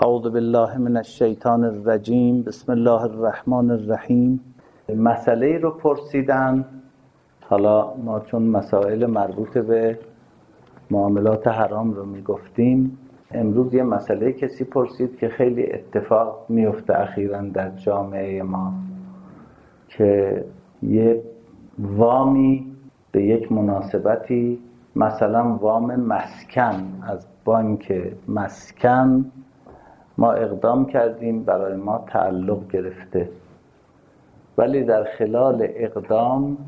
اعوذ بالله من الشیطان الرجیم. بسم الله الرحمن الرحیم. مسئله رو پرسیدن. حالا ما چون مسائل مربوط به معاملات حرام رو میگفتیم، امروز یه مسئله کسی پرسید که خیلی اتفاق میفته اخیراً در جامعه ما، که یه وامی به یک مناسبتی، مثلا وام مسکن از بانک مسکن ما اقدام کردیم، برای ما تعلق گرفته، ولی در خلال اقدام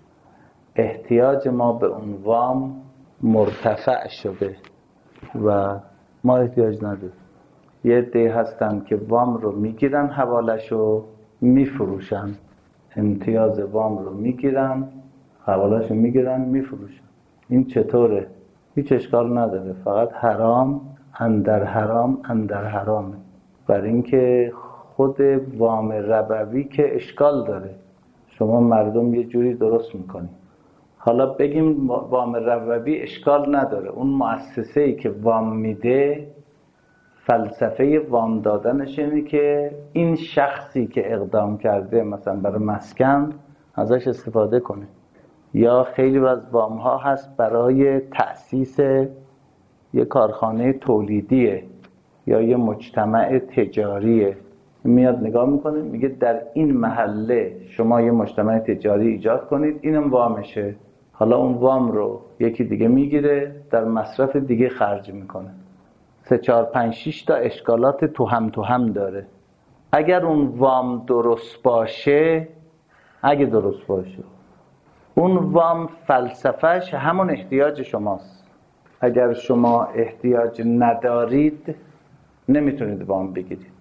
احتیاج ما به اون وام مرتفع شده و ما احتیاج نداریم. یه عده هستن که وام رو میگیرن، حوالش رو میفروشن، امتیاز وام رو میگیرن، حوالش رو میگیرن میفروشن. این چطوره؟ هیچ اشکال نداره، فقط حرام اندر حرام اندر حرامه. برای اینکه خود وام ربوی که اشکال داره، شما مردم یه جوری درست میکنی. حالا بگیم وام ربوی اشکال نداره، اون مؤسسه‌ای که وام میده فلسفه وام دادنش اینه که این شخصی که اقدام کرده مثلا برای مسکن ازش استفاده کنه. یا خیلی از وام ها هست برای تأسیس یه کارخانه تولیدیه یا یه مجتمع تجاریه. میاد نگاه میکنه میگه در این محله شما یه مجتمع تجاری ایجاد کنید، اینم وامشه. حالا اون وام رو یکی دیگه میگیره در مصرف دیگه خرج میکنه. 3 4 5 6 تا اشکالات تو هم داره. اگر اون وام درست باشه، اگه درست باشه، اون وام فلسفهش همون احتیاج شماست. اگر شما احتیاج ندارید نمیتونید وام بگیرید.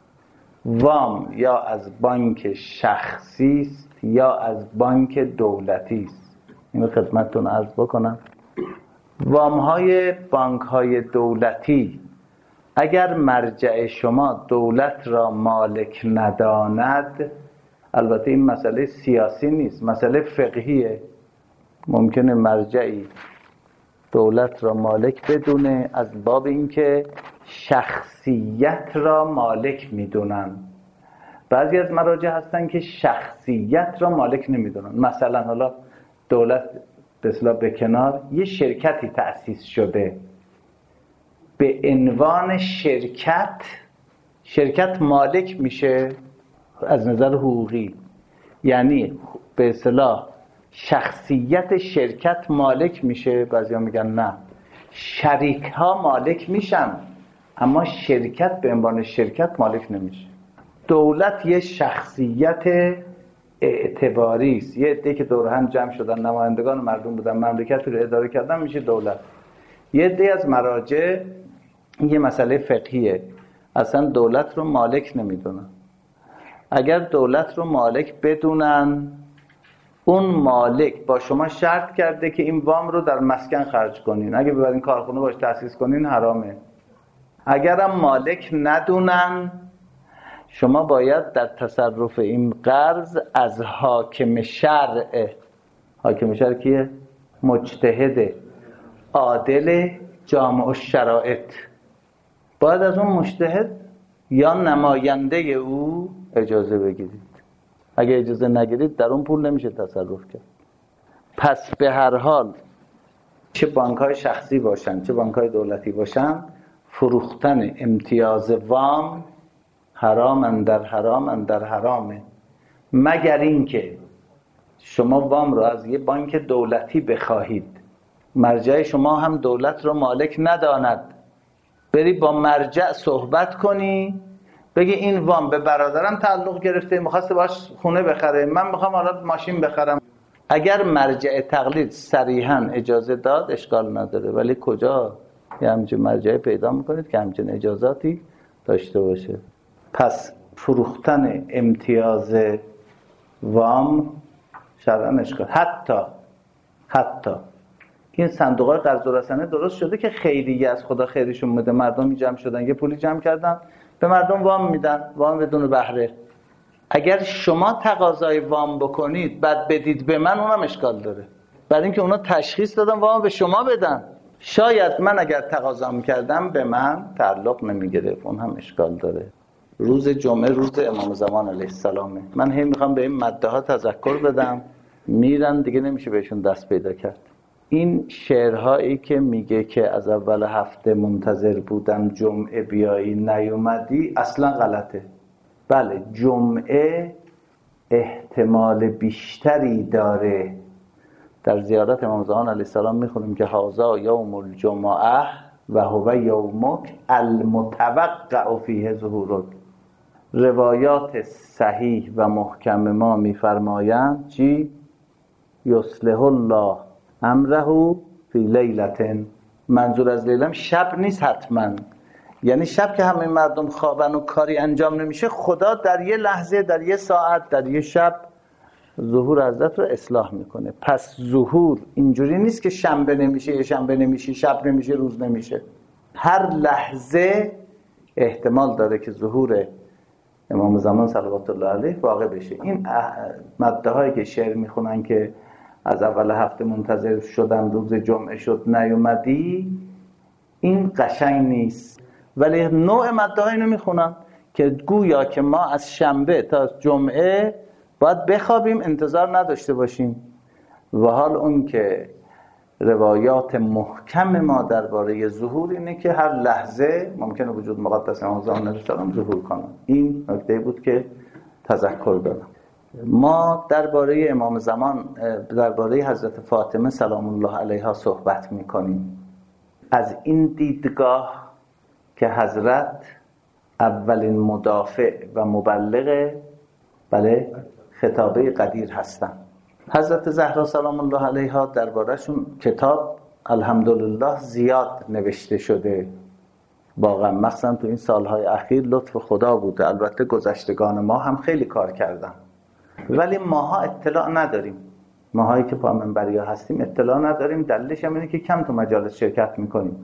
وام یا از بانک شخصی است یا از بانک دولتی است. اینو خدمتتون عرض بکنم. وام های بانک های دولتی اگر مرجع شما دولت را مالک نداند، البته این مسئله سیاسی نیست، مسئله فقهیه. ممکنه مرجعی دولت را مالک بدونه از باب اینکه شخصیت را مالک میدونن. بعضی از مراجع هستن که شخصیت را مالک نمیدونن. مثلا حالا دولت به اصطلاح به کنار، یه شرکتی تأسیس شده به عنوان شرکت مالک میشه از نظر حقوقی، یعنی به اصطلاح شخصیت شرکت مالک میشه. بعضیا میگن نه، شریک ها مالک میشن اما شرکت به عنوان شرکت مالک نمیشه. دولت یه شخصیت اعتباری است. یه عده که دور هم جمع شدن نمایندگان مردم بودن، مملکت رو اداره کردن، میشه دولت. یه عده از مراجع یه مسئله فقهیه، اصلا دولت رو مالک نمیدونن. اگر دولت رو مالک بدونن، اون مالک با شما شرط کرده که این وام رو در مسکن خرج کنین، اگه ببرین کارخونه باش تأسیس کنین حرامه. اگرم مالک ندونن، شما باید در تصرف این قرض از حاکم شرع. حاکم شرع کیه؟ مجتهد عادل جامع الشرائط. باید از اون مجتهد یا نماینده او اجازه بگیرید. اگه اجازه نگیرید در اون پول نمیشه تصرف کرد. پس به هر حال چه بانک‌های شخصی باشن چه بانک‌های دولتی باشن، فروختن امتیاز وام حرام اندر حرام اندر حرامه. مگر اینکه شما وام رو از یه بانک دولتی بخواهید، مرجع شما هم دولت رو مالک نداند، بری با مرجع صحبت کنی، بگی این وام به برادرم تعلق گرفته، می‌خواسته باش خونه بخره، من می‌خوام حالا ماشین بخرم. اگر مرجع تقلید صریحاً اجازه داد اشکال نداره، ولی کجا یه همچین مرجع پیدا می‌کنید که همچین اجازاتی داشته باشه؟ پس فروختن امتیاز وام شرعاً اشکال. حتی این صندوق‌های قرض و رسانه درست شده که خیریه، از خدا خیرشون بده. مردم جمع شدن یه پولی جمع کردن به مردم وام میدن، وام بدون بهره. اگر شما تقاضای وام بکنید بعد بدید به من، اونم اشکال داره. برای اینکه اونا تشخیص دادن وام به شما بدن، شاید من اگر تقاضا می‌کردم به من تعلق نمی‌گرفت، اون هم اشکال داره. روز جمعه روز امام زمان علیه السلامه، من هی میخوام به این مده ها تذکر بدم، میرن دیگه نمیشه بهشون دست پیدا کرد. این شعرهایی که میگه که از اول هفته منتظر بودم جمعه بیایی نیومدی اصلا غلطه. بله جمعه احتمال بیشتری داره. در زیارت امام زمان علیه السلام میخونیم که هذا یوم الجمعه و هو یومک المتوقع فیه ظهورک. روایات صحیح و محکم ما میفرمایند چی؟ یصلح الله امره فی لیلة. منظور از لیلم شب نیست حتما، یعنی شب که همه مردم خوابن و کاری انجام نمیشه، خدا در یه لحظه، در یه ساعت، در یه شب ظهور حضرت رو اصلاح میکنه. پس ظهور اینجوری نیست که شنبه نمیشه، یه شنبه نمیشه، شب نمیشه، روز نمیشه. هر لحظه احتمال داره که ظهور امام زمان صلوات الله علیه واقع بشه. این مده هایی که شعر میخونن که از اول هفته منتظر شدم روز جمعه شد نیومدی، این قشنگ نیست. ولی نوع مده ها اینو میخونن که گویا که ما از شنبه تا جمعه باید بخوابیم، انتظار نداشته باشیم. و حال اون که روایات محکم ما درباره ظهور اینه که هر لحظه ممکنه وجود مقدس امام زمان علیه السلام ظهور کنه. این نکته بود که تذکر دادم. ما درباره امام زمان، درباره حضرت فاطمه سلام الله علیها صحبت میکنیم از این دیدگاه که حضرت اولین مدافع و مبلغ خطابه قدیر هستن. حضرت زهرا سلام الله علیها درباره‌شون کتاب الحمدلله زیاد نوشته شده. واقعا مخصوصا تو این سالهای اخیر لطف خدا بوده. البته گذشتگان ما هم خیلی کار کردن، ولی ماها اطلاع نداریم. ماهایی که پا منبریا هستیم اطلاع نداریم. دلیلش هم اینه که کم تو مجالس شرکت میکنیم.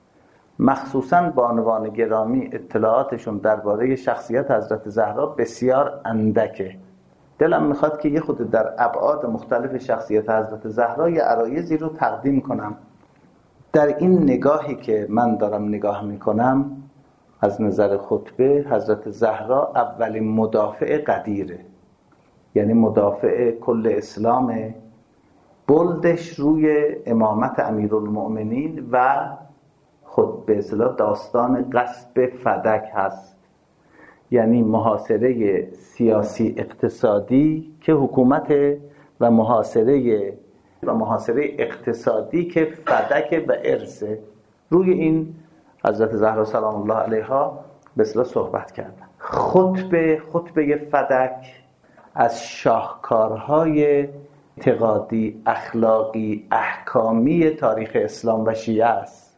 مخصوصا بانوان گرامی اطلاعاتشون درباره شخصیت حضرت زهرا بسیار اندکه. دلم میخواد که یه خود در ابعاد مختلف شخصیت حضرت زهرا یه عرایضی رو تقدیم کنم. در این نگاهی که من دارم نگاه میکنم از نظر خطبه، حضرت زهرا اولین مدافع قدیره، یعنی مدافع کل اسلامه. بلدش روی امامت امیرالمؤمنین و خود به اصطلاح داستان قصب فدک هست، یعنی محاصره سیاسی اقتصادی که حکومت و محاصره اقتصادی که فدک و ارثه. روی این حضرت زهرا سلام الله علیها به اصطلاح صحبت کردن. خطبه فدک از شاهکارهای اعتقادی، اخلاقی، احکامی تاریخ اسلام و شیعه است.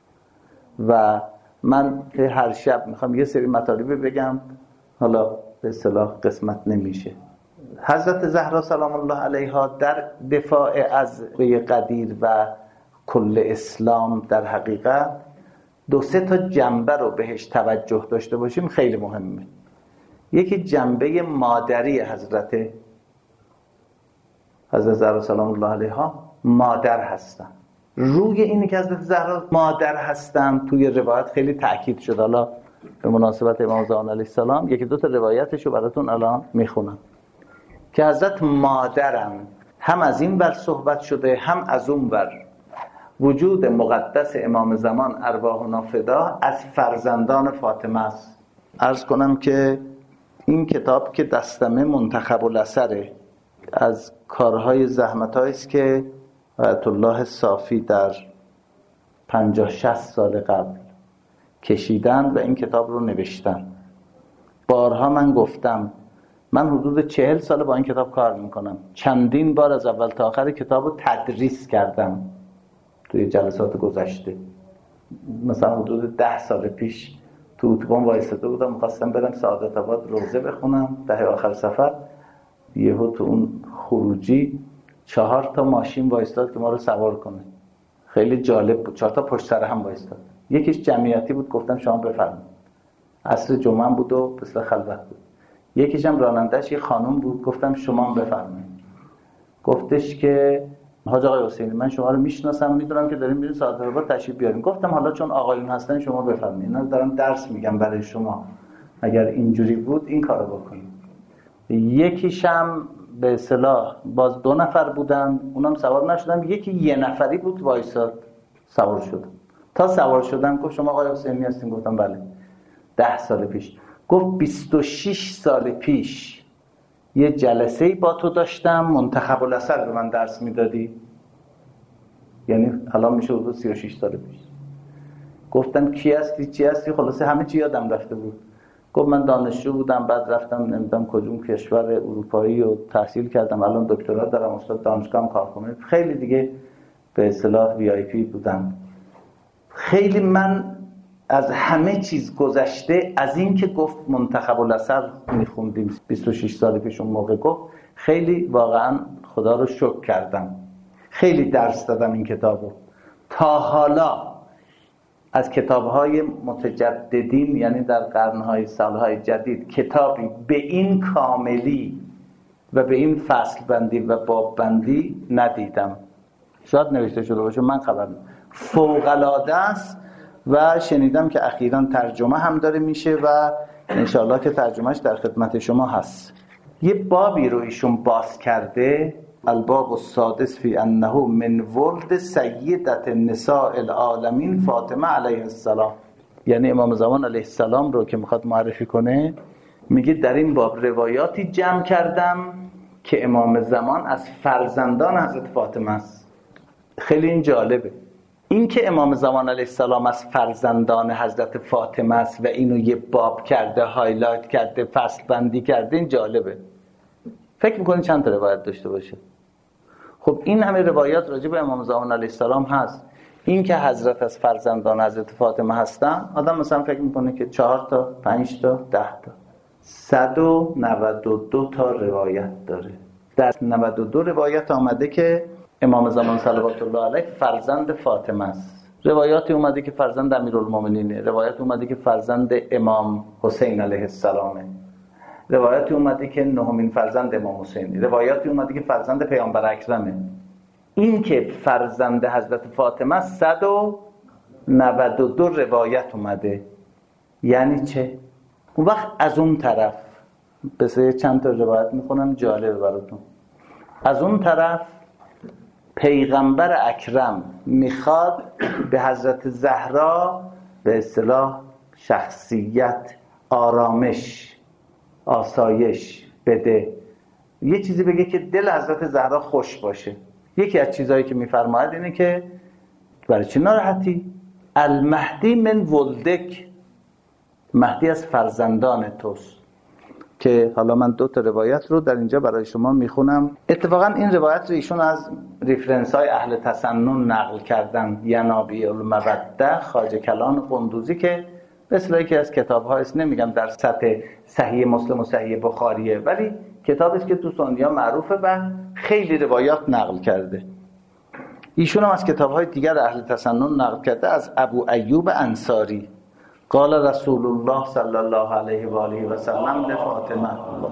و من هر شب میخوام یه سری مطالب بگم، حالا به اصطلاح قسمت نمیشه. حضرت زهرا سلام الله علیها در دفاع از قدیر و کل اسلام در حقیقت 2-3 تا جنبه رو بهش توجه داشته باشیم خیلی مهمه. یکی جنبه مادری حضرت زهرا سلام الله علیها مادر هستن. روی اینی که حضرت زهرا مادر هستن توی روایت خیلی تأکید شد. حالا به مناسبت امام زمان علیه السلام 1-2 تا روایتشو براتون الان میخونم که حضرت مادرم. هم از این ور صحبت شده هم از اون ور. وجود مقدس امام زمان ارواحنا فدا از فرزندان فاطمه است. عرض کنم که این کتاب که دستمه منتخب الاثره از کارهای زحمت‌هایی است که آیت الله صافی در 50-60 سال قبل کشیدن و این کتاب رو نوشتن. بارها من گفتم من حدود 40 سال با این کتاب کار میکنم. چندین بار از اول تا آخر کتاب رو تدریس کردم توی جلسات گذشته. مثلا حدود 10 سال پیش تو اتوبان وایساده بودم، می‌خواستم برم سعادت آباد روزه بخونم دهه آخر سفر. یهو تو اون خروجی 4 تا ماشین وایستاد که ما رو سوار کنه. خیلی جالب بود. 4 تا پشت سر هم وایستاد. یکیش جمعیتی بود، گفتم شما بفرمایید. عصر جمعه بود و بسیار خلوت بود. یکیش هم راننده‌اش یه خانم بود، گفتم شما بفرمایید. گفتش که حاج آقای حسینی من شما رو میشناسم، میدونم که داریم میرین ساعت رباط تشریف بیارین. گفتم حالا چون آقایون هستن شما بفرمایید، اینا دارم درس میگم برای شما، اگر اینجوری بود این کارو بکنید. یکیشم به اصطلاح باز 2 نفر بودن، اونم سوار نشدم، یکی 1 نفری بود وایساد، سوار شدم. تا سوار شدم گفت شما آقای حسینی هستین؟ گفتم بله. 10 سال پیش. گفت 26 سال پیش یه جلسه‌ای با تو داشتم، منتخب الاثر به من درس میدادی. یعنی الان میشه حدود 36 سال پیش. گفتم کی هستی چی هستی؟ خلاصه همه چی یادم رفته بود. گفت من دانشجو بودم، بعد رفتم نمیدونم کدوم کشور اروپایی رو تحصیل کردم، الان دکترا دارم، استاد دانشگاه کار کنم. خیلی دیگه به اصطلاح وی آی پی بودم. خیلی من از همه چیز گذشته، از این که گفت منتخب الاثر میخوندیم 26 سال پیش اون موقع گفت، خیلی واقعا خدا رو شکر کردم. خیلی درس دادم این کتابو. تا حالا از کتاب‌های متجددین، یعنی در قرن‌های سال‌های جدید، کتابی به این کاملی و به این فصل بندی و باب بندی ندیدم. شاید نوشته شده باشه، من خبر ندارم. فوق‌العاده است و شنیدم که اخیراً ترجمه هم داره میشه و انشالله که ترجمهش در خدمت شما هست. یه بابی رو ایشون باز کرده، الباب السادس فی انه من ولد سیدت النساء العالمین فاطمه علیه السلام. یعنی امام زمان علیه السلام رو که میخواد معرفی کنه، میگه در این باب روایاتی جمع کردم که امام زمان از فرزندان حضرت فاطمه است. خیلی این جالبه، این که امام زمان علیه السلام از فرزندان حضرت فاطمه است و اینو یه باب کرده، هایلایت کرده، فصل بندی کرده، این جالبه. فکر میکنید چند تا روایت داشته باشه؟ خب این همه روایات راجع به امام زمان علیه السلام هست. این که حضرت از فرزندان حضرت فاطمه هستن، آدم مثلا فکر میکنه که 4 تا 5 تا 10 تا 192 تا روایت داره. در 92 روایت آمده که امام زمان صلوات الله علیه فرزند فاطمه است. روایاتی اومده که فرزند امیرالمومنینه، روایت اومده که فرزند امام حسین علیه السلامه، روایاتی اومده که 9مین فرزند امام حسینی، روایاتی اومده که فرزند پیامبر اکرمه. این که فرزند حضرت فاطمه 192 روایت اومده. یعنی چه؟ اون وقت از اون طرف بسیار چند تا روایت میخونم جالبه براتون. از اون طرف پیغمبر اکرم میخواد به حضرت زهرا به اصطلاح شخصیت، آرامش، آسایش بده، یه چیزی بگه که دل حضرت زهرا خوش باشه. یکی از چیزهایی که میفرماید اینه که برای چی ناراحتی؟ المهدی من ولدک، مهدی از فرزندان توست. که حالا من 2 تا روایت رو در اینجا برای شما میخونم. اتفاقا این روایت رو ایشون از ریفرنس های اهل تسنن نقل کردن. ینابی الموده خواجه کلان قندوزی که به اصطلاح یکی از کتاب‌ها است، نمیگم در سطح صحیح مسلم و صحیح بخاریه، ولی کتابی است که تو سنی‌ها معروفه و خیلی روایات نقل کرده. ایشون هم از کتاب‌های دیگر اهل تسنن نقل کرده، از ابو ایوب انصاری. قال رسول الله صلی الله علیه و آله و سلم لفاطمه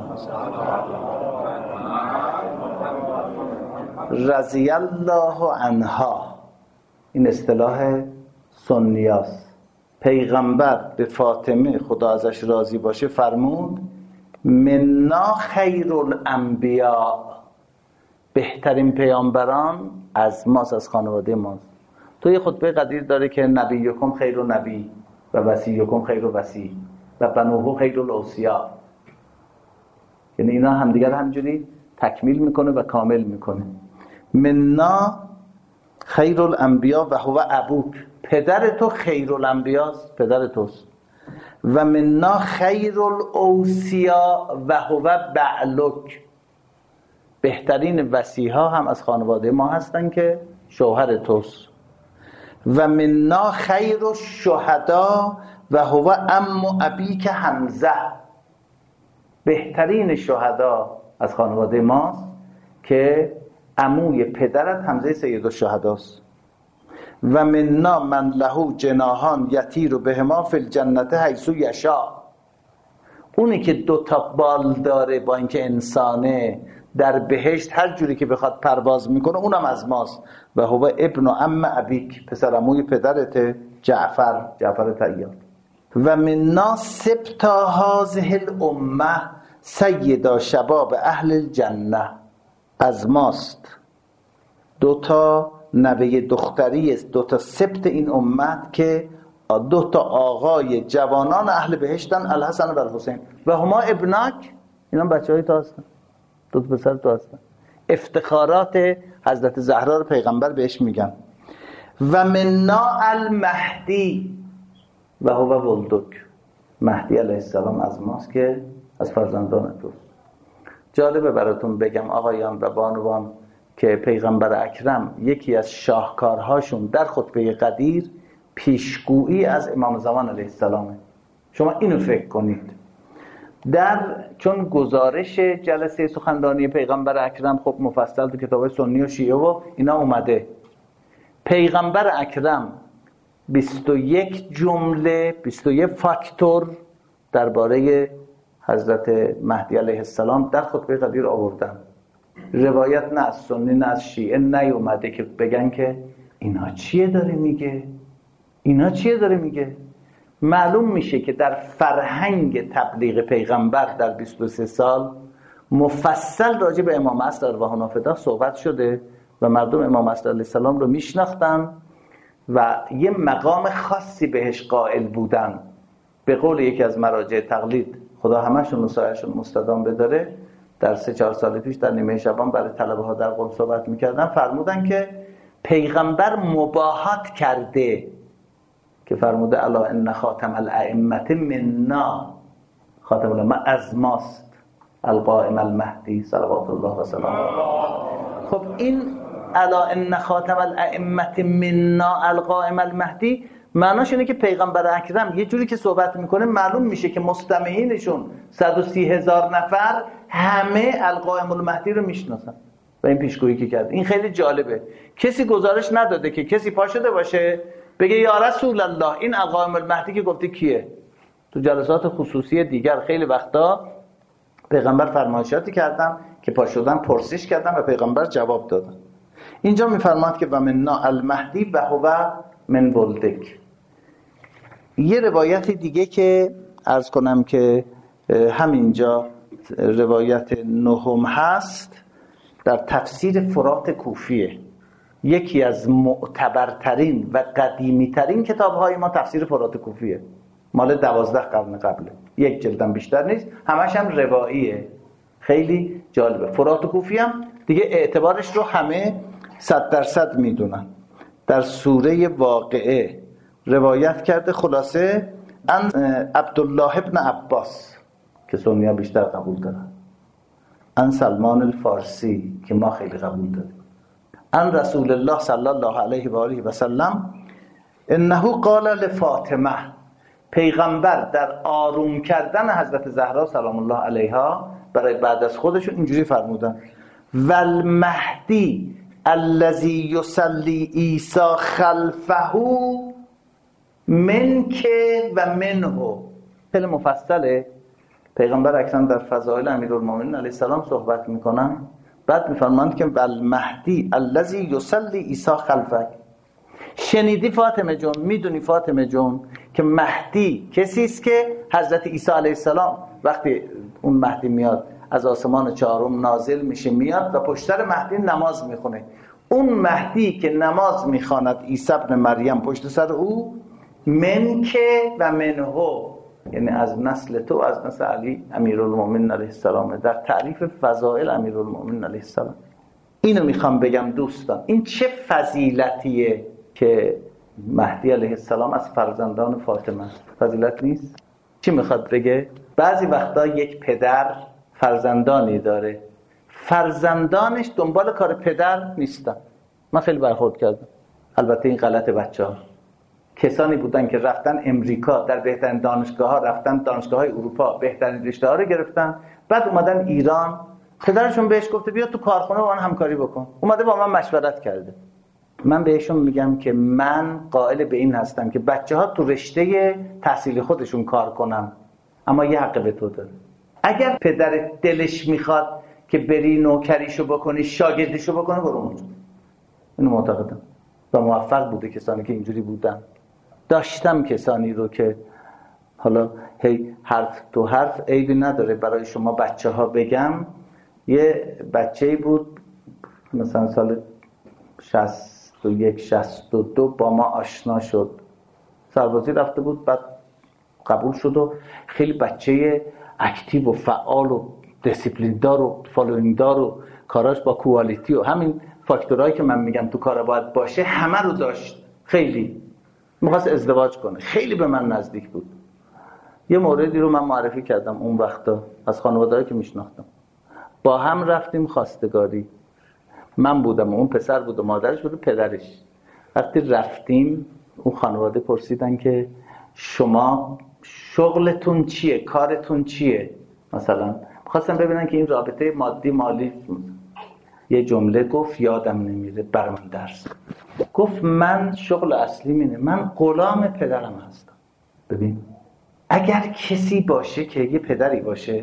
رضی الله عنها. این اصطلاح سنیاست. پیغمبر به فاطمه خدا ازش راضی باشه فرمود منا خیر الانبیاء، بهترین پیامبران از ماست، از خانواده ماست. تو یه خطبه قدیر داره که نبیکم خیر النبی و وصیکم خیر الوصی و بنوه خیر الاوصیا. یعنی اینا همدیگر همجوری تکمیل میکنه و کامل میکنه. منا خیر الانبیاء و هو ابوک، پدر تو خیر الانبیاست، پدر توست. و منا خیر الاوصیا و هو بعلک، بهترین وصیها هم از خانواده ما هستن که شوهر توست. و منا خیر الشهدا و هو عم ابیک حمزه، بهترین شهدا از خانواده ماست که عموی پدرت حمزه سید الشهداست. و منا من له جناحان یطیر بهما فی الجنة حیث یشاء، اونی که 2 تا بال داره با اینکه انسانه در بهشت هر جوری که بخواد پرواز میکنه اونم از ماست. و هو ابن عم ابیک، پسر عموی پدرت جعفر طیار. و منا سبط هذه الامه سید شباب اهل الجنه، از ماست دوتا نوه دختری است، دوتا سبط این امت که دوتا آقای جوانان اهل بهشتن، الحسن و الحسین. و هما ابنک، اینا بچه های تو هستن، دوتا پسر تو هستن. افتخارات حضرت زهرا رو پیغمبر بهش میگن. و منا المهدی و هو ولدک، مهدی علیه السلام از ماست که از فرزندان توست. جالبه براتون بگم آقایان و بانوان که پیغمبر اکرم یکی از شاهکارهاشون در خطبه قدیر پیشگویی از امام زمان علیه السلامه. شما اینو فکر کنید. چون گزارش جلسه سخنرانی پیغمبر اکرم خب مفصل تو کتاب سنی و شیعه و اینا اومده. پیغمبر اکرم 21 جمله 21 فاکتور درباره حضرت مهدی علیه السلام در خطبه قدیر آوردن. روایت نه از سنی نه از شیعه نیومده که بگن که اینا چیه داره میگه. معلوم میشه که در فرهنگ تبلیغ پیغمبر در 23 سال مفصل راجع به امام عصر ارواح نافذه صحبت شده و مردم امام عصر علیه السلام رو میشناختن و یه مقام خاصی بهش قائل بودن. به قول یکی از مراجع تقلید، خدا همشون نصایحشون مستدام بداره، در 3-4 سال پیش در نیمه شبان برای طلبه ها در قم صحبت میکردن، فرمودن که پیغمبر مباهات کرده که فرموده الا ان خاتم الائمه منا، خاتم الائمه از ماست، القائم المهدی صلوات الله و سلامه. خب این الا ان خاتم الائمه منا القائم المهدی معناش اینه که پیغمبر اکرم یه جوری که صحبت میکنه معلوم میشه که مستمعینشون 130,000 نفر همه القائم المهدی رو میشناسن و این پیشگویی که کرد. این خیلی جالبه. کسی گزارش نداده که کسی پا شده باشه بگه یا رسول الله این القائم المهدی که گفته کیه. تو جلسات خصوصی دیگر خیلی وقتا پیغمبر فرمایشاتی کردن که پا شدن پرسش کردن و پیغمبر جواب دادن. اینجا میفرماد که و منا المهدی و هو من ولدک. یه روایت دیگه که عرض کنم که همینجا روایت 9 هست، در تفسیر فرات کوفیه. یکی از معتبرترین و قدیمیترین کتاب‌های ما تفسیر فرات کوفیه، مال 12 قرن قبله، 1 جلدم بیشتر نیست، همش هم رواییه. خیلی جالبه. فرات کوفی هم دیگه اعتبارش رو همه 100% میدونن. در سوره واقعه روایت کرده خلاصه ان عبدالله ابن عباس که سنی‌ها بیشتر قبول دارن، ان سلمان الفارسی که ما خیلی قبول داریم، ان رسول الله صلی الله علیه و آله و سلم انه قال لفاطمه، پیغمبر در آروم کردن حضرت زهرا سلام الله علیها برای بعد از خودشون اینجوری فرمودن والمهدی الذی یصلی عیسی خلفه منک و منه. خیلی مفصله. پیغمبر اکرم در فضائل امیرالمومنین علیه السلام صحبت میکنن، بعد میفرمایند که والمهدی الذی یصلی عیسی خلفک. شنیدی فاطمه جون، میدونی فاطمه جون که مهدی کسی است که حضرت عیسی علیه السلام وقتی اون مهدی میاد از آسمان 4 نازل میشه میاد و پشت سر مهدی نماز میخونه. اون مهدی که نماز میخواند عیسی ابن مریم پشت سر او منک و منه، یعنی از نسل تو، از نسل علی امیرالمومنین علیه السلام. در تعریف فضائل امیرالمومنین علیه السلام اینو میخوام بگم دوستان، این چه فضیلتیه که مهدی علیه السلام از فرزندان فاطمه است. فضیلت نیست؟ چی میخواد بگه؟ بعضی وقتا یک پدر فرزندانی داره، فرزندانش دنبال کار پدر نیستن. من خیلی برخورد کردم، البته این غلط بچه‌ها. کسانی بودن که رفتن امریکا، در بهترین دانشگاه‌ها رفتن، دانشگاه‌های اروپا بهترین رشته‌ها رو گرفتن، بعد اومدن ایران، پدرشون بهش گفته بیا تو کارخونه با من همکاری بکن، اومده با من مشورت کرده. من بهشون میگم که من قائل به این هستم که بچه‌ها تو رشته تحصیلی خودشون کار کنن، اما یه حق به تو داره. اگر پدر دلش میخواد که بری نوکریشو بکنی، شاگردیشو بکنی، برو اونجا. اینو معتقدم و موفق بوده کسانی که اینجوری بودن. داشتم کسانی رو که حالا هی حرف تو حرف عیبی نداره برای شما بچه ها بگم. یه بچه‌ای بود مثلا سال 61 62 با ما آشنا شد، سربازی رفته بود، بعد قبول شد و خیلی بچه اکتیو و فعال و دیسیپلین دار و فالوینگ دار و کاراش با کوالیتی و همین فاکتورهایی که من میگم تو کارا باید باشه همه رو داشت. خیلی می‌خواست ازدواج کنه، خیلی به من نزدیک بود. یه موردی رو من معرفی کردم اون وقتا از خانواده‌ای که میشناختم، با هم رفتیم خواستگاری. من بودم و اون پسر بود و مادرش بود و پدرش. وقتی رفتیم اون خانواده پرسیدن که شما شغلتون چیه، کارتون چیه، مثلا خواستم ببینن که این رابطه مادی مالی. یه جمله گفت یادم نمیره، برام درس گفت من شغل اصلی اینه، من غلام پدرم هستم. ببین اگر کسی باشه که یه پدری باشه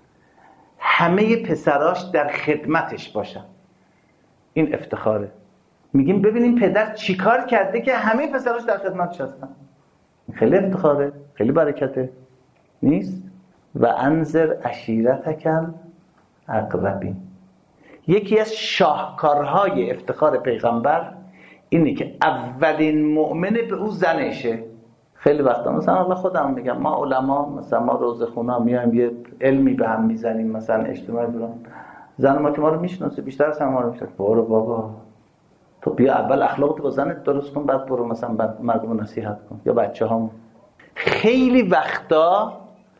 همه پسراش در خدمتش باشن، این افتخاره. میگیم ببین این پدر چیکار کرده که همه پسراش در خدمتش هستن. خیلی افتخاره، خیلی برکته نیست؟ و انذر عشیرتک الاقربین. یکی از شاهکارهای افتخار پیغمبر اینه که اولین مؤمنه به او زنشه. خیلی وقتا مثلا الله خودم میگم ما علما مثلا ما روزخونا میایم یه علمی به هم میزنیم، مثلا اجتماعی برام زن ما که ما رو میشناسه بیشتر از ما رو میشناسه، برو بابا تو بیا اول اخلاقت با زنت درست کن، بعد برو مثلا بعد مردم نصیحت کن یا بچه‌هام. خیلی وقتا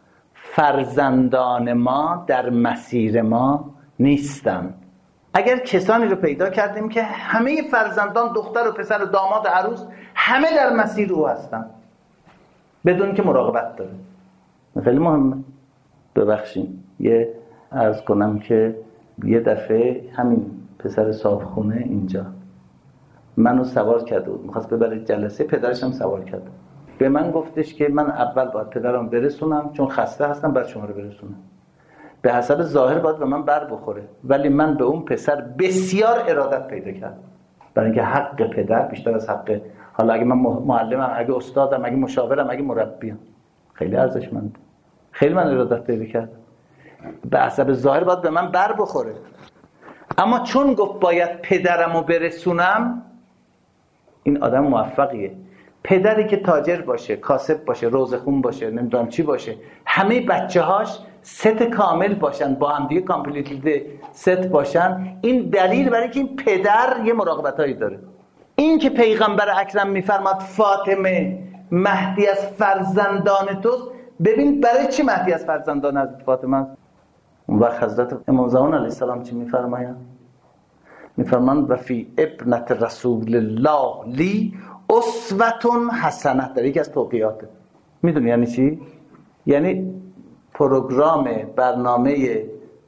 فرزندان ما در مسیر ما نیستن. اگر کسانی رو پیدا کردیم که همه فرزندان دختر و پسر و داماد عروس همه در مسیر او هستن بدون که مراقبت داره، خیلی مهمه. ببخشید یه عرض کنم که یه دفعه همین پسر صاحبخونه اینجا منو سوار کرده بود، میخواست ببره جلسه، پدرش هم سوار کرده. به من گفتش که من اول باید پدرم برسونم چون خسته هستم، بعد شما رو برسونم. به حسب ظاهر باید به من بر بخوره، ولی من به اون پسر بسیار ارادت پیدا کردم، برای اینکه حق پدر بیشتر از حق، حالا اگه من معلمم، اگه استادم، اگه مشاورم، اگه مربیم، خیلی ارزشمنده. خیلی من ارادت پیدا کردم. به حسب ظاهر باید به من بر بخوره، اما چون گفت باید پدرمو برسونم، این آدم موفقیه. پدری که تاجر باشه، کاسب باشه، روزخون باشه، نمیدونم چی باشه، همه بچه‌هاش ست کامل باشن، با هم دیگه کامپلیتلی ست باشن، این دلیل برای که این پدر یه مراقبتایی داره. این که پیغمبر اکرم میفرماد فاطمه مهدی از فرزندان توست، ببین برای چی مهدی از فرزندان حضرت فاطمه است؟ اون وقت حضرت امام زمان علیه السلام چی میفرمایند؟ میفرمایند و فی ابنت رسول الله لی اسوة حسنه. در یکی از توقیاته. میدونی یعنی چی؟ یعنی پروگرام برنامه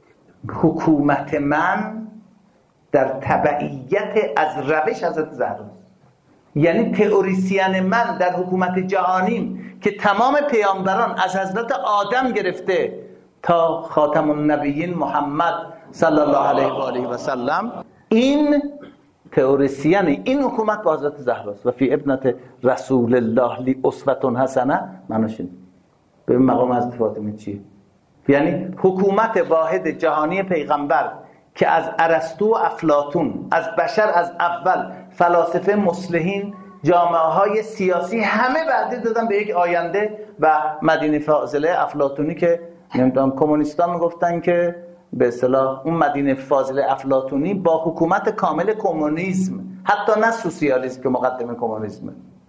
حکومت من در تبعیت از روش حضرت زهرا، یعنی تئوریسین من در حکومت جهانیم که تمام پیامبران از حضرت آدم گرفته تا خاتم النبیین محمد صلی الله علیه و آله و سلم، این تئوریسین این حکومت با حضرت زهراست. و فی ابنت رسول الله لی اسوة حسنه. معناش اینه. به مقام حضرت فاطمه چیه؟ یعنی حکومت واحد جهانی پیغمبر که از ارسطو و افلاطون، از بشر از اول، فلاسفه مصلحین، جامعه های سیاسی، همه وعده دادن به یک آینده و مدینه فاضله افلاطونی که نمیدونم کمونیستان میگفتن که به اصطلاح اون مدینه فاضله افلاطونی با حکومت کامل کمونیسم، حتی نه سوسیالیسم که مقدم کمونیسمه،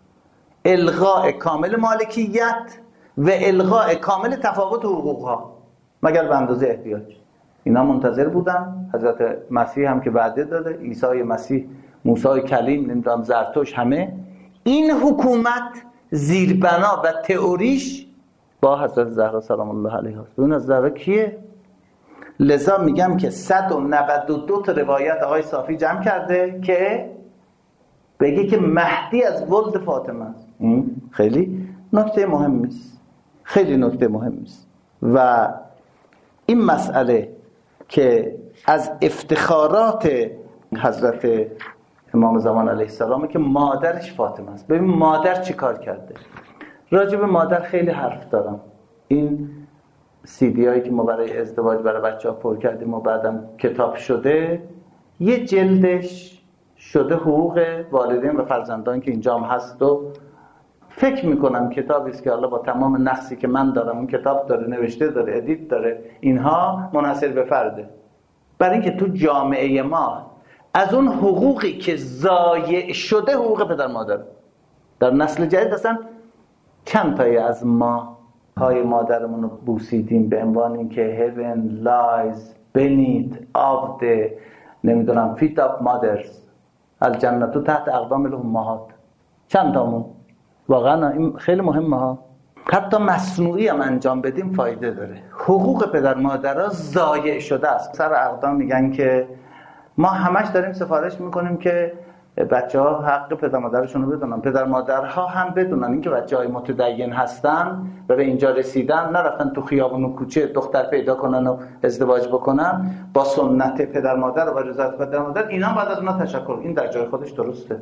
الغاء کامل مالکیت و الغاء کامل تفاوت حقوقها مگر به اندازه احتیاج. اینا منتظر بودن حضرت مسیح هم که وعده داده، عیسی مسیح، موسی کلیم، نمیدونم زرتوش، همه این حکومت زیربنا و تئوریش با حضرت زهرا سلام الله علیها است. اون از زهرا کیه؟ لذا میگم که 192 تا روایت آقای صافی جمع کرده که بگه که مهدی از ولد فاطمه است. خیلی نکته مهمی است، خیلی نکته مهمی است. و این مسئله که از افتخارات حضرت امام زمان علیه السلام که مادرش فاطمه است. ببین مادر چی کار کرده. راجع به مادر خیلی حرف دارم. این CD هایی که ما برای ازدواج برای بچه ها پر کردیم و بعدم کتاب شده، یه جلدش شده حقوق والدین و فرزندان که اینجا هم هست و فکر میکنم کتابی است که حالا با تمام نقصی که من دارم، اون کتاب داره، نوشته داره، ادیت داره، اینها منحصر به فرده. برای اینکه تو جامعه ما از اون حقوقی که ضایع شده حقوق پدر مادر در نسل جدید اصلا چند تایی از ما های مادرمون رو بوسیدیم به عنوان اینکه heaven lies beneath of the نمیدونم feet of mothers، الجنت تحت اقدام الامهات. چند تامون واقعا این خیلی مهمه ها. حتی مصنوعی هم انجام بدیم فایده داره. حقوق پدر مادرها ضایع شده است. سر اقدام میگن که ما همش داریم سفارش میکنیم که بچه‌ها حق پدر مادرشون رو بدونن، پدر مادرها هم بدونن اینکه بچه‌های متدین هستن و به اینجا رسیدن، نرفتن تو خیابون و کوچه دختر پیدا کنن و ازدواج بکنن با سنت پدر مادر و رضایت پدر مادر. اینا بعد از اونا تشکر، این در جای خودش درسته.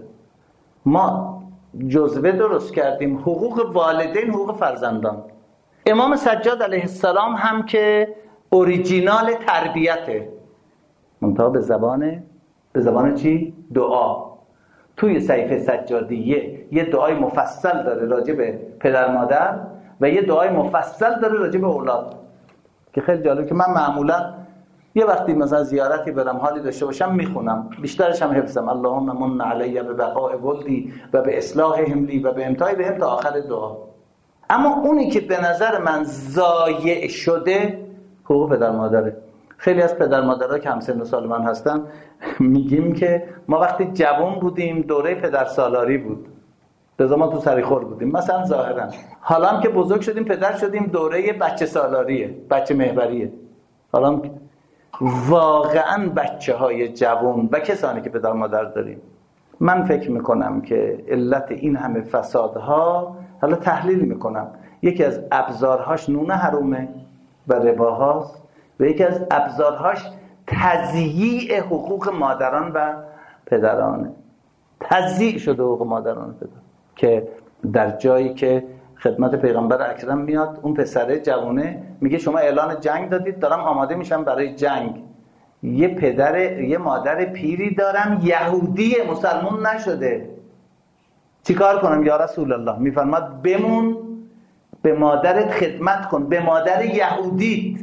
ما جزوه درست کردیم حقوق والدین، حقوق فرزندان. امام سجاد علیه السلام هم که اوریجینال تربیته، منتها به زبان چی؟ دعا. توی صحیفه سجادیه یه دعای مفصل داره راجع به پدر مادر و یه دعای مفصل داره راجع به اولاد که خیلی جالب، که من معمولا یه وقتی مثلا زیارتی برم حالی داشته باشم میخونم، بیشترش هم حفظم. اللهم من علی ببقاء ولدی و به اصلاحهم لی و به امتای بهم تا آخر دعا. اما اونی که به نظر من ضایع شده حقوق پدر مادره. خیلی از پدر مادرها که همسن و سال من هستن میگیم که ما وقتی جوان بودیم دوره پدر سالاری بود، به زمان تو سریخور بودیم مثلا ظاهرا. حالا هم که بزرگ شدیم پدر شدیم دوره بچه سالاریه، بچه محوریه. حالا هم واقعا بچه های جوان و کسانی که پدر مادر داریم، من فکر میکنم که علت این همه فسادها، حالا تحلیل میکنم، یکی از ابزارهاش نون حرومه و رباهاست و یکی از ابزارهاش تضییع حقوق مادران و پدرانه. تضییع شده حقوق مادران و پدران که در جایی که خدمت پیغمبر اکرم میاد، اون پسره جوونه میگه شما اعلان جنگ دادید، دارم آماده میشم برای جنگ. یه مادر پیری دارم یهودی مسلمون نشده، چیکار کنم یا رسول الله؟ میفرماد بمون به مادرت خدمت کن، به مادر یهودیت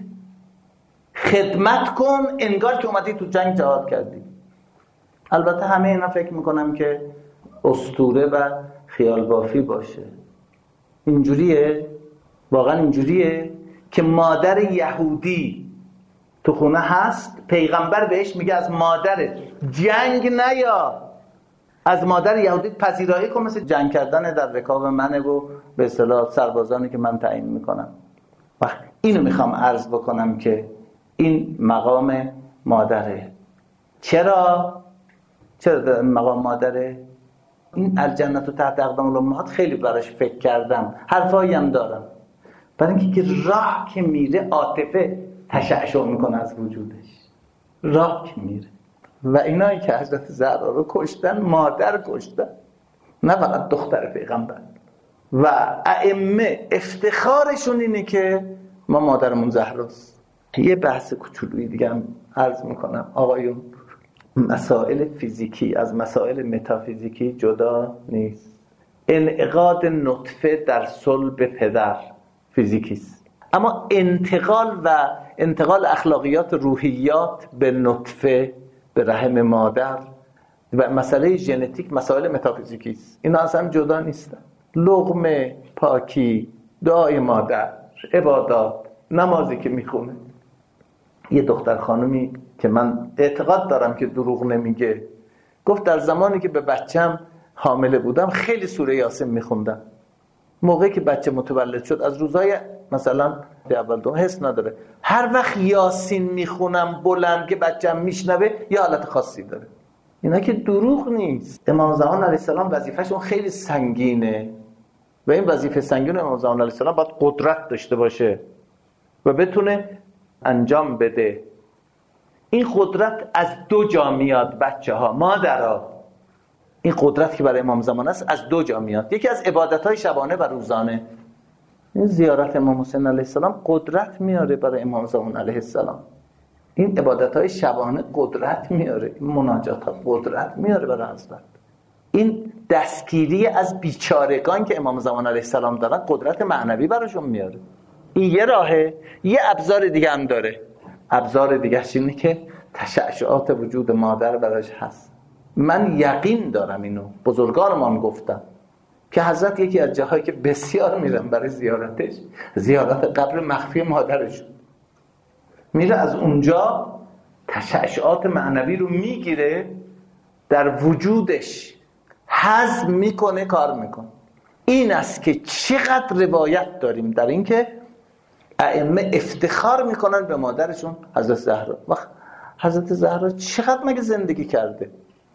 خدمت کن انگار که اومدی تو جنگ جهاد کردی. البته همه اینا فکر میکنم که اسطوره و خیال بافی باشه. اینجوریه؟ واقعا اینجوریه که مادر یهودی تو خونه هست، پیغمبر بهش میگه از مادرت جنگ نیا، از مادر یهودی پذیرایی کن، مثل جنگ کردن در رکاب منه و به اصطلاح سربازانی که من تعیین میکنم. اینو میخوام عرض بکنم که این مقام مادره. چرا مقام مادره؟ این الجنت تحت اقدام الامهات خیلی براش فکر کردم، حرفایی هم دارم، برای اینکه راه که میره عاطفه تشعشع میکنه از وجودش، راه که میره. و اینایی که حضرت زهرا رو کشتن مادر کشتن، نه فقط دختر پیغمبر. و ائمه افتخارشون اینه که ما مادرمون زهراست. یه بحث کوچولویی دیگه هم عرض میکنم آقایون، مسائل فیزیکی از مسائل متافیزیکی جدا نیست. انعقاد نطفه در صلب پدر فیزیکیست، اما انتقال اخلاقیات روحیات به نطفه به رحم مادر و مسئله ژنتیک مسائل متافیزیکی است. اینا اصلا جدا نیستن. لقمه، پاکی، دعای مادر، عبادات، نمازی که میخونه. یه دختر خانومی که من اعتقاد دارم که دروغ نمیگه گفت در زمانی که به بچم حامله بودم خیلی سوره یاسین میخوندم. موقعی که بچه متولد شد از روزای مثلا اول دوم حس نداره، هر وقت یاسین میخونم بلند که بچم میشنوه یه حالت خاصی داره. اینا که دروغ نیست. امام زمان علیه السلام وظیفه‌شون خیلی سنگینه و این وظیفه سنگین امام زمان علیه السلام باید قدرت داشته باشه و بتونه انجام بده. این قدرت از دو جا میاد بچه ها، مادرها. این قدرت که برای امام زمان است از دو جا میاد. یکی از عبادت‌های شبانه و روزانه، این زیارت امام حسین علیه السلام قدرت میاره برای امام زمان علیه السلام. این عبادت‌های شبانه قدرت میاره، این مناجات‌ها قدرت میاره برای حضرت. این دستگیری از بیچارگان که امام زمان علیه السلام دارن قدرت معنوی براشون میاره. این یه راهه. یه ابزار دیگه هم داره. ابزار دیگه‌ش اینه که تشعشعات وجود مادر براش هست. من یقین دارم، اینو بزرگانمان گفتن که حضرت یکی از جاهایی که بسیار میرن برای زیارتش، زیارت قبر مخفی مادرشون. میره از اونجا تشعشعات معنوی رو میگیره، در وجودش هضم میکنه، کار میکنه. این است که چقدر روایت داریم در این که ائمه افتخار میکنن به مادرشون حضرت زهرا. وقت حضرت زهرا چقدر مگه زندگی کرده؟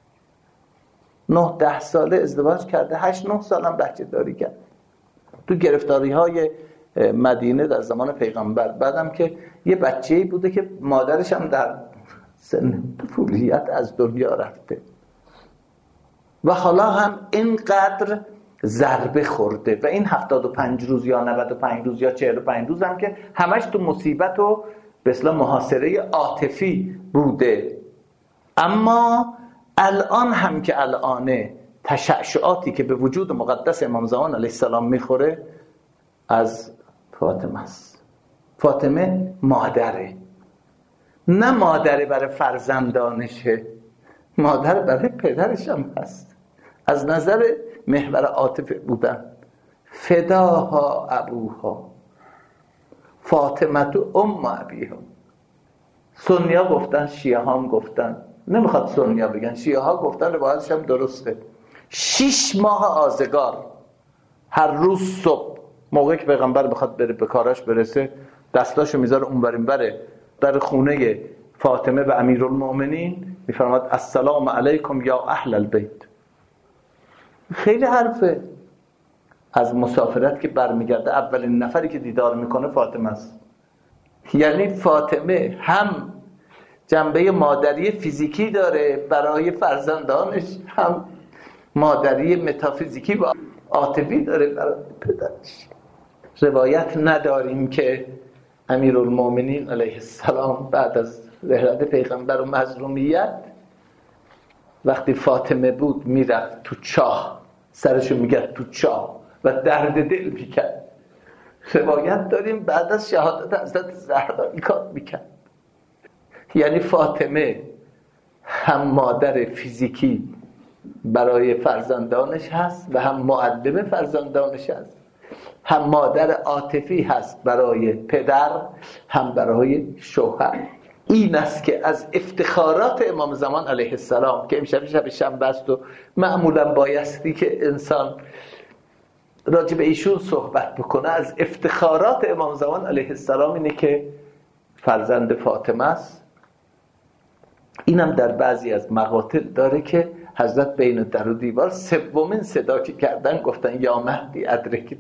9-10 ساله ازدواج کرده، 8-9 سال هم بچه داری کرد تو گرفتاری های مدینه در زمان پیغمبر. بعدم که یه بچه‌ای بوده که مادرش هم در سن طفولیت از دنیا رفته و حالا هم اینقدر ضربه خورده و این 75 روز یا 95 روز یا 45 روز هم که همش تو مصیبت و به اصطلاح محاصره عاطفی بوده. اما الان هم که الانه تشعشعاتی که به وجود مقدس امام زمان علیه السلام میخوره از فاطمه است. فاطمه مادره، نه مادره برای فرزندانشه، مادر برای پدرش هم هست. از نظر محور عاطفه بودن. فداها ابوها فاطمه ام ابیها. سنیا گفتن، شیعه هم گفتن، نمیخواد سنیا بگن، شیعه ها گفتن، روایتش هم درسته. 6 ماه آزگار هر روز صبح موقعی که پیغمبر بخواد بره به کاراش برسه، دستاشو میذاره اونور اینوره در خونه فاطمه و امیرالمؤمنین، میفرماد السلام علیکم یا اهل البیت. خیلی حرفه. از مسافرت که برمیگرده اولین نفری که دیدار میکنه فاطمه است. یعنی فاطمه هم جنبه مادری فیزیکی داره برای فرزندانش، هم مادری متافیزیکی و عاطفی داره برای پدرش. روایت نداریم که امیرالمؤمنین علیه السلام بعد از رحلت پیغمبر و مظلومیت وقتی فاطمه بود میرفت تو چاه، سرشو میگرد تو چاه و درد دل میکرد. روایت داریم بعد از شهادت حضرت زهرا این کار میکرد. یعنی فاطمه هم مادر فیزیکی برای فرزندانش هست و هم معلم فرزندانش هست، هم مادر عاطفی هست برای پدر، هم برای شوهر. این است که از افتخارات امام زمان علیه السلام که امشب شب شنبه است و معمولا بایستی که انسان راجع به ایشون صحبت بکنه، از افتخارات امام زمان علیه السلام اینه که فرزند فاطمه است. اینم در بعضی از مقاطع داره که حضرت بین در و دیوار سومین صدا که کردن گفتن یا مهدی ادرک.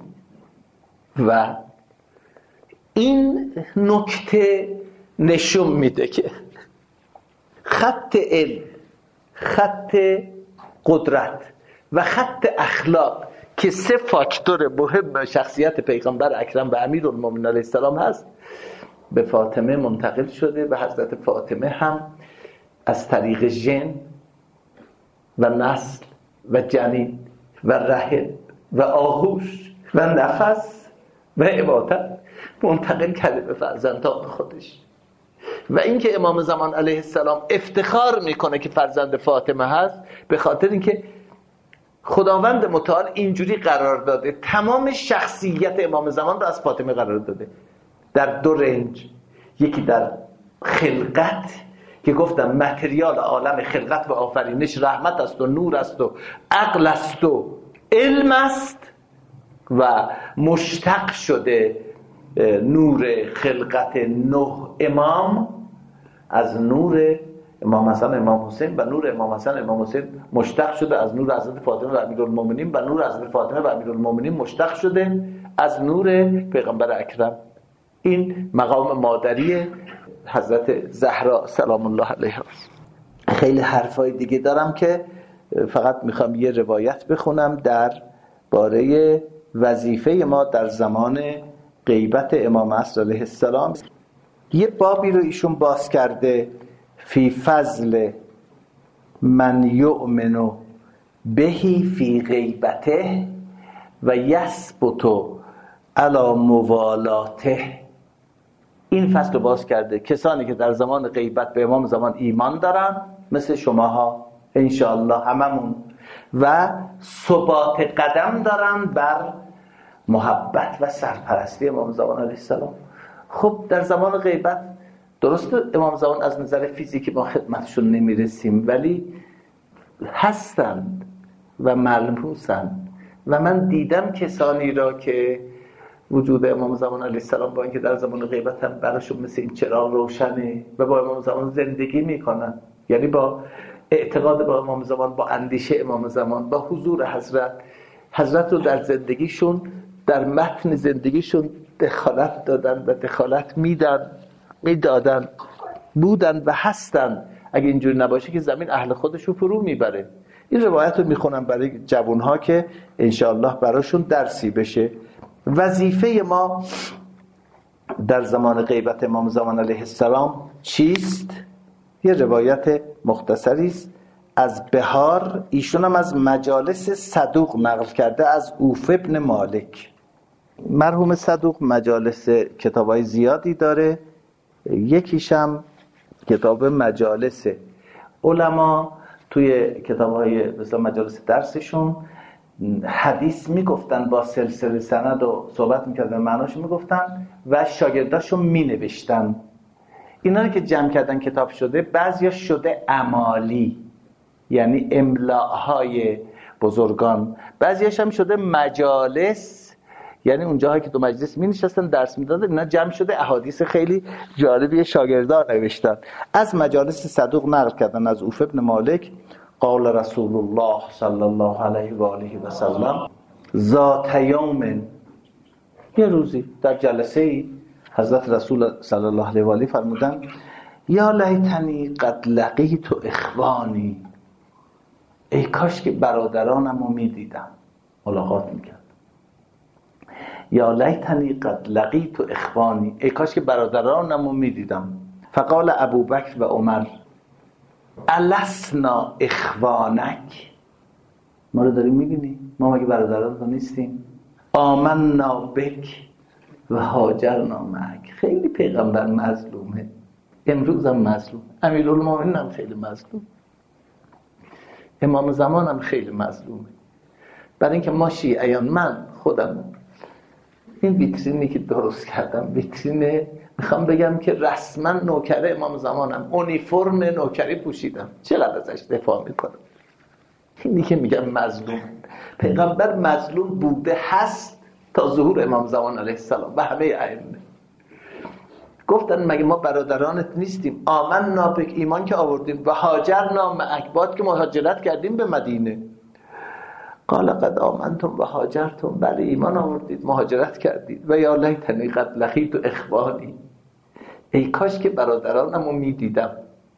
و این نکته نشون میده که خط علم، خط قدرت و خط اخلاق که 3 فاکتور مهم شخصیت پیغمبر اکرم و امیرالمومنین علیه السلام هست، به فاطمه منتقل شده و حضرت فاطمه هم از طریق ژن و نسل و جنین و رحم و آغوش و نفس و عبادت منتقل کرده به فرزندان خودش. و اینکه امام زمان علیه السلام افتخار میکنه که فرزند فاطمه هست، به خاطر اینکه خداوند متعال اینجوری قرار داده، تمام شخصیت امام زمان رو از فاطمه قرار داده در 2 رنج. یکی در خلقت که گفتم متریال عالم خلقت و آفرینش رحمت است و نور است و عقل است و علم است و مشتق شده نور خلقت 9 امام از نور امام حسن امام حسین و نور امام حسن امام حسین مشتق شده از نور حضرت فاطمه و امیرالمومنین و نور حضرت فاطمه و امیرالمومنین مشتق شده از نور پیغمبر اکرم. این مقام مادری حضرت زهرا سلام الله علیها. خیلی حرفای دیگه دارم که فقط میخوام یه روایت بخونم در باره وظیفه ما در زمان غیبت امام عصر علیه السلام. یه بابی رو ایشون باز کرده، فی فضل من یؤمن بهی فی غیبته و یثبت علی موالاته. این فصل رو باز کرده، کسانی که در زمان غیبت به امام زمان ایمان دارن مثل شماها انشاءالله هممون، و ثبات قدم دارن بر محبت و سرپرستی امام زمان علیه السلام. خب در زمان غیبت درسته امام زمان از نظر فیزیکی ما خدمتشون نمیرسیم، ولی هستند و ملموسند و من دیدم کسانی را که وجود امام زمان علیه السلام با اینکه در زمان غیبت هم براشون مثل این چراغ روشنه و با امام زمان زندگی میکنن، یعنی با اعتقاد با امام زمان، با اندیشه امام زمان، با حضور حضرت رو در زندگیشون، در متن زندگیشون دخالت دادن و دخالت میدادن بودن و هستن. اگه اینجوری نباشه که زمین اهل خودشو فرو میبره. این روایت رو میخونم برای جوانها که انشاءالله براشون درسی بشه. وظیفه ما در زمان غیبت امام زمان علیه السلام چیست؟ یه روایت مختصری است از بهار، ایشون هم از مجالس صدوق نقل کرده از اوف ابن مالک. مرحوم صدوق مجالس کتابای زیادی داره، یکیشم کتاب مجالس. علما توی کتابهای مثلا مجالس درسشون حدیث میگفتن، با سلسله سند و صحبت میکردن، معناشو میگفتن و شاگرداشون مینوشتن. اینا رو که جمع کردن کتاب شده، بعضیا شده عمالی یعنی املاهای بزرگان، بعضیاش هم شده مجالس یعنی اونجاهایی که تو مجلس می نشستن درس می دادن. اینا جمع شده احادیث خیلی جالبی شاگردان نوشتن. از مجالس صدوق نقل کردن از اوف ابن مالک قال رسول الله صلی الله علیه و آله و سلم ذات یوم، یه روزی در جلسه ای حضرت رسول صلی الله علیه و آله فرمودن یا لیتنی قد لقیت اخوانی، ای کاش که برادرانمو میدیدم، ملاقات میکرد. یا لیتنی قد لقیت اخوانی، ای کاش که برادرانمو میدیدم. فقال ابوبکر و عمر السنا اخوانک، ما رو داریم میبینی؟ ما مگه برادران رو نیستیم؟ آمنا بک و هاجرنا معک. خیلی پیغمبر مظلومه، امروز هم مظلوم، امیرالمومنین هم خیلی مظلوم، امام زمان هم خیلی مظلومه. برای اینکه ما شیعیان، من خودم این ویترینی که درست کردم ویترینه، میخوام بگم که رسما نوکر امام زمانم، اونیفرم نوکری پوشیدم، چقدر ازش دفاع میکنم. اینی که میگم مظلوم، پیغمبر مظلوم بوده هست تا ظهور امام زمان علیه السلام و همه ائمه. گفتن مگه ما برادرانت نیستیم؟ آمنا بک، ایمان که آوردیم، و هاجرنا معک، بعد که مهاجرت کردیم به مدینه. قال قد آمنتم و هاجرتم، بله ایمان آوردید مهاجرت کردید. و یا لیتنی قد لقیت اخوانی، ای کاش که برادرانمو میدیدم.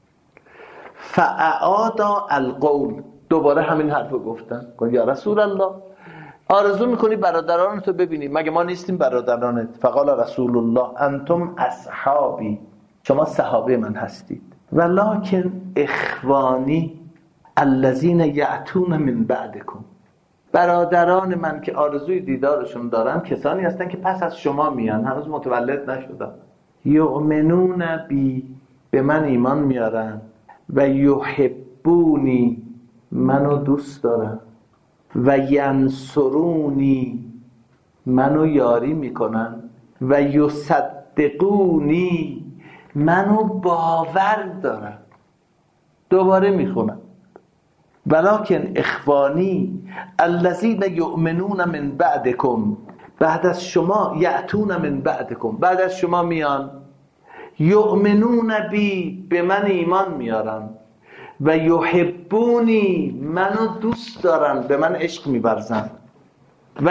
فاعادا القول، دوباره همین حرفو گفتن. گفت یا رسول الله آرزو میکنی برادرانتو ببینی، مگه ما نیستیم برادرانت؟ فقال رسول الله انتم اصحابی، شما صحابه من هستید. ولکن اخوانی الذین یأتون من بعدکم، برادران من که آرزوی دیدارشون دارم کسانی هستن که پس از شما میان، هنوز متولد نشدن. یؤمنون بی، به من ایمان میارن، و یحبونی، منو دوست دارن، و ینصرونی، منو یاری میکنن، و یصدقونی، منو باور دارن. دوباره میخونم ولکن اخوانی الذین یؤمنون من بعدکم، بعد از شما، یأتون من بعدکم، بعد از شما میان، یؤمنون بی، به من ایمان میارن، و یحبونی، منو دوست دارن، به من عشق می‌ورزن، و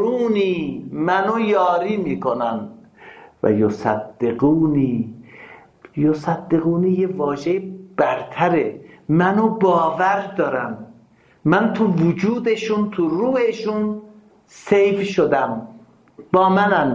ینصرونی، منو یاری میکنن، و یصدقونی، یصدقونی یه واژه برتره. منو باور دارم، من تو وجودشون، تو روحشون سیف شدم، با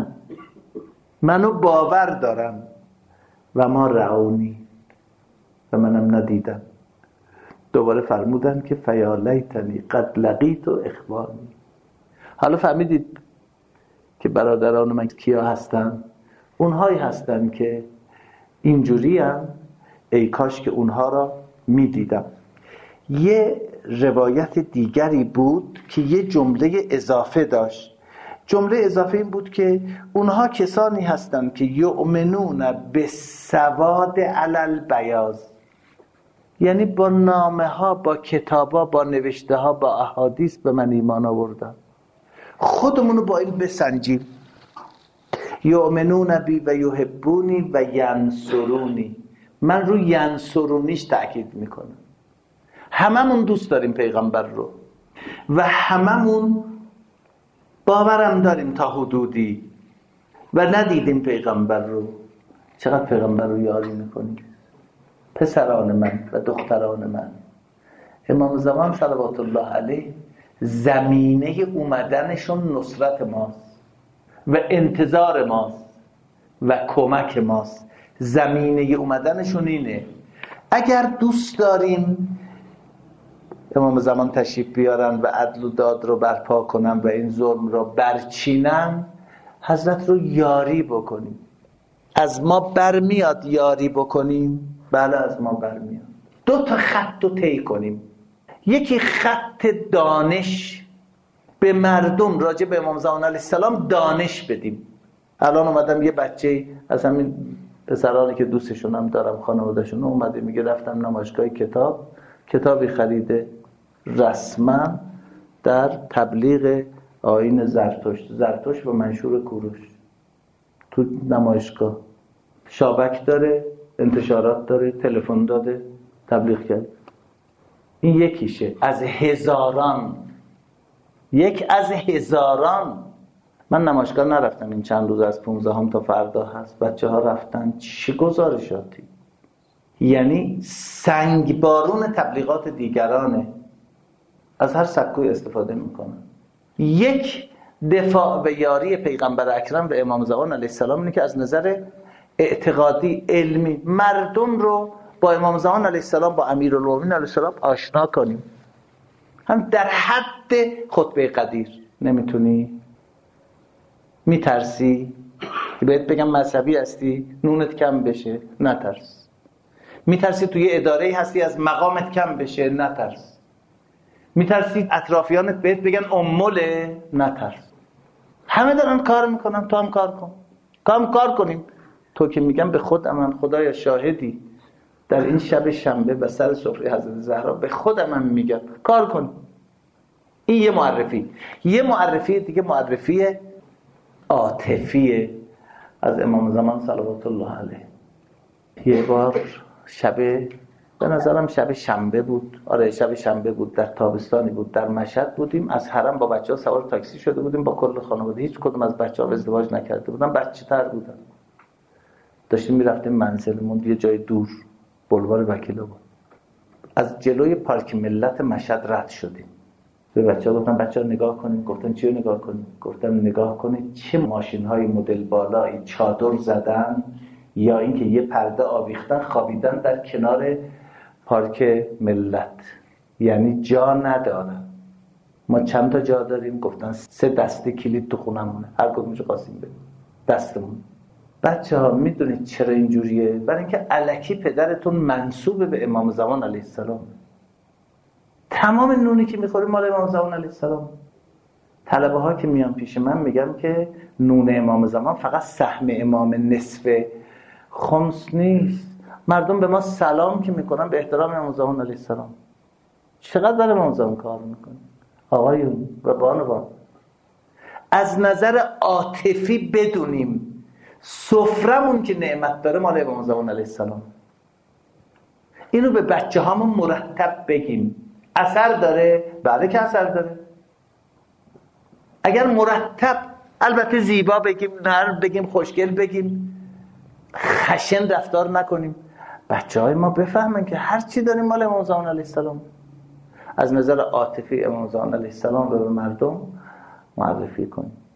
منو باور دارم. و ما رعونی، و منم ندیدم. دوباره فرمودن که فیا لیتنی قد لقیت و اخوانی. حالا فهمیدید که برادران من کیا هستن؟ اونهایی هستن که اینجوری هم ای کاش که اونها را میدیدم. یه روایت دیگری بود که یه جمله اضافه داشت. جمله اضافه این بود که اونها کسانی هستند که یؤمنون بالسواد علی البیاض، یعنی با نامه ها، با کتاب ها، با نوشته ها، با احادیث به من ایمان آوردن. خودمونو با این بسنجیم. یؤمنون بی و یحبونی و ینصرونی. من رو ینصرونیش تأکید میکنم. هممون دوست داریم پیغمبر رو و هممون باورم داریم تا حدودی و ندیدیم پیغمبر رو. چقدر پیغمبر رو یاری میکنیم؟ پسران من و دختران من. امام زمان صلوات الله علیه زمینه اومدنشون نصرت ماست و انتظار ماست و کمک ماست. زمینه اومدنشون اینه. اگر دوست داریم امام زمان تشریف بیارن و عدل و داد رو برپا کنن و این ظلم رو برچینن، حضرت رو یاری بکنیم. از ما برمیاد یاری بکنیم؟ بله از ما برمیاد. 2 خط رو طی کنیم. یکی خط دانش، به مردم راجع به امام زمان علیه السلام دانش بدیم. الان اومدم یه بچه از همین پسرانی که دوستشون هم دارم، خانواده‌شون، اومده میگه رفتم نمایشگاه کتابی خریده رسما در تبلیغ آیین زرتشت و منشور کوروش. تو نمایشگاه شابک داره، انتشارات داره، تلفن داده، تبلیغ کرد. این یکیشه از هزاران، یک از هزاران. من نمایشگاه نرفتم این چند روز، از 15 تا فردا هست. بچه ها رفتن. چه گزارشاتی! یعنی سنگبارون تبلیغات دیگرانه، از هر سکوی استفاده میکنن. یک دفاع و یاری پیغمبر اکرم و امام زمان علیه السلام اینه که از نظر اعتقادی، علمی مردم رو با امام زمان علیه السلام، با امیرالمومنین علیه السلام آشنا کنیم. هم در حد خطبه قدیر. نمیتونی؟ میترسی که بهت بگم مذهبی هستی نونت کم بشه؟ نترس. میترسی توی اداره‌ای هستی از مقامت کم بشه؟ نترس. میترسی اطرافیانت بهت بگن اموله؟ نترس. همه دارن کار میکنن، تو هم کار کن. کار کنیم. تو که میگم به خودم، من خدایا شاهدی در این شب شنبه به سر سفره حضرت زهرا به خودم هم میگم کار کن. این یه معرفی. یه معرفی دیگه معرفی عاطفی از امام زمان صلوات الله علیه. یه بار شب، به نظرم شب شنبه بود، آره شب شنبه بود، در تابستانی بود، در مشهد بودیم. از حرم با بچه‌ها سوار تاکسی شده بودیم با کل خانواده. هیچ کدوم از بچه‌ها ازدواج نکرده بودن، بچه‌تر بودن. داشتیم میرفتیم منزلمون یه جای دور، بلوار وکیل آباد. از جلوی پارک ملت مشهد رد شدیم. به بچه‌ها گفتم بچه‌ها نگاه کنین. گفتن چی رو نگاه کنین؟ گفتم نگاه کنید چه ماشین‌های مدل بالایی چادر زدن یا اینکه یه پرده آویختن خوابیدن در کنار پارک ملت، یعنی جا ندارن. ما چند تا جا داریم؟ گفتن 3 دسته کلید تو خونمونه، هر کدومشو قاسم بده دستمون. بچه‌ها میدونید چرا اینجوریه؟ برای اینکه الکی پدرتون منسوب به امام زمان علیه السلام. تمام نونی که میخوریم مال امام زمان علیه السلام. طلبه ها که میان پیش من میگم که نون امام زمان فقط سهم امام نصف خمس نیست. مردم به ما سلام که میکنن به احترام امام زمان علیه السلام. چقدر برای امام زمان کار میکنن آقایون و بانوان. از نظر عاطفی بدونیم سفرمون که نعمت داره مال امام زمان علیه السلام. اینو به بچه هامون مرتب بگیم. اثر داره؟ بله که اثر داره. اگر مرتب، البته زیبا بگیم، نرم بگیم، خوشگل بگیم، خشن رفتار نکنیم. بچه های ما بفهمن که هر چی داریم مال امام زمان علیه السلام. از نظر عاطفی امام زمان علیه السلام رو به مردم معرفی کنیم.